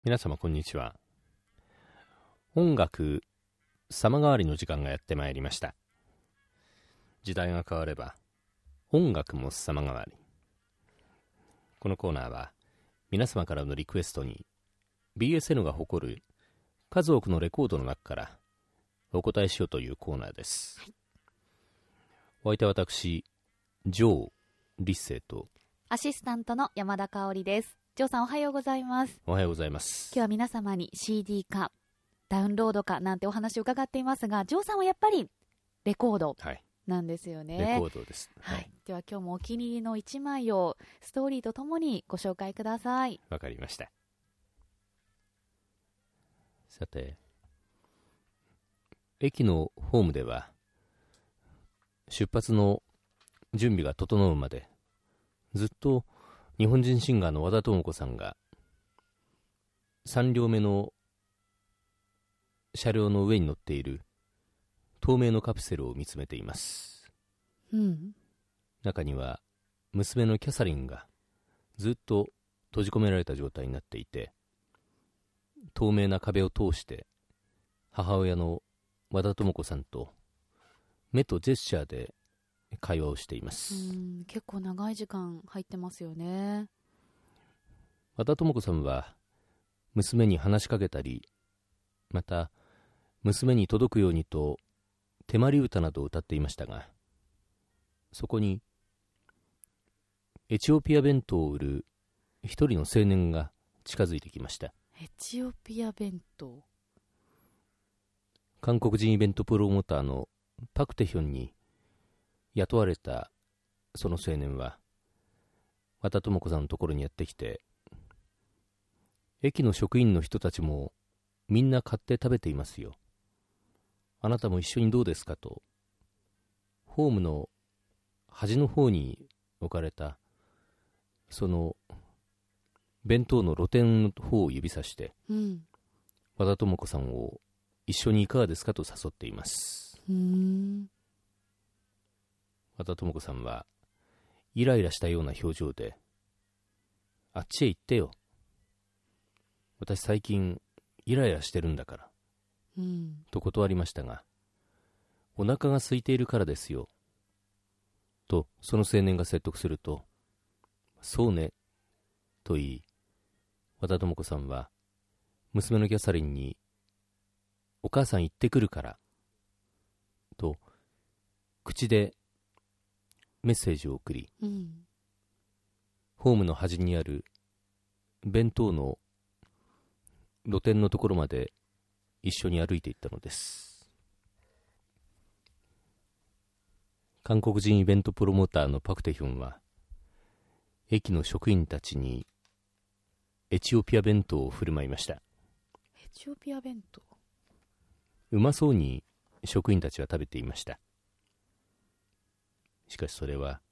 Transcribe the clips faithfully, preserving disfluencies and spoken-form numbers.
皆様こんにちは。音楽様変わりの時間がやってまいりました。時代が変われば音楽も様変わり。このコーナーは皆様からのリクエストに ビーエスエヌ が誇る数多くのレコードの中からお答えしようというコーナーです、はい、お相手は私ジョー・リッセイとアシスタントの山田香織です。ジョーさんおはようございます。 おはようございます。 今日は皆様に シーディー かダウンロードかなんてお話を伺っていますが、ジョーさんはやっぱりレコードなんですよね、 はい、レコードです、 はいはい、では今日もお気に入りのいちまいをストーリーとともにご紹介ください。 わかりました。さて、駅のホームでは出発の準備が整うまでずっと日本人シンガーの和田智子さんがさん両目の車両の上に乗っている透明のカプセルを見つめています、 うん、 中には娘のキャサリンがずっと閉じ込められた状態になっていて、透明な壁を通して母親の和田智子さんと目とジェスチャーで会話をしています。 うん、結構長い時間入ってますよね。 和田智子さんは娘に話しかけたり、また娘に届くようにと手まり歌などを歌っていましたが、そこにエチオピア弁当を売る一人の青年が近づいてきました。 エチオピア弁当、 韓国人イベントプロモーターのパクテヒョンに雇われたその青年は和田智子さんのところにやってきて、駅の職員の人たちもみんな買って食べていますよ、あなたも一緒にどうですかと、ホームの端の方に置かれたその弁当の露店の方を指さして、 うん、 和田智子さんを一緒にいかがですかと誘っています。 うーん、 和田智子さんはイライラしたような表情で、あっちへ行ってよ、私最近イライラしてるんだから、 うん、 と断りましたが、お腹が空いているからですよとその青年が説得すると、そうねと言い、和田智子さんは娘のキャサリンにお母さん行ってくるからと口でメッセージを送り、 うん、 ホームの端にある弁当の露店のところまで一緒に歩いていったのです。韓国人イベントプロモーターのパクテヒョンは駅の職員たちにエチオピア弁当を振る舞いました。 エチオピア弁当、 うまそうに職員たちは食べていました。しかしそれは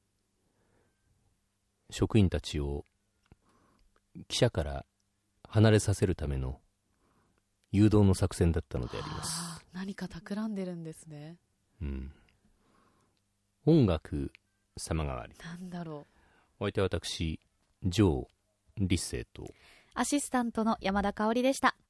職員たちを記者から離れさせるための誘導の作戦だったのであります。 あ、何か企んでるんですね。 うん、音楽様変わり。 なんだろう。お相手は私ジョー・リッセイとアシスタントの山田香織でした。